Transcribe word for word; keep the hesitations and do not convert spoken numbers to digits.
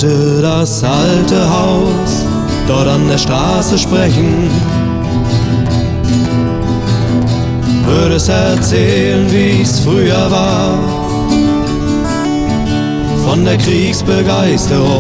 könnte das alte Haus dort an der Straße sprechen, würde es erzählen, wie's früher war, von der Kriegsbegeisterung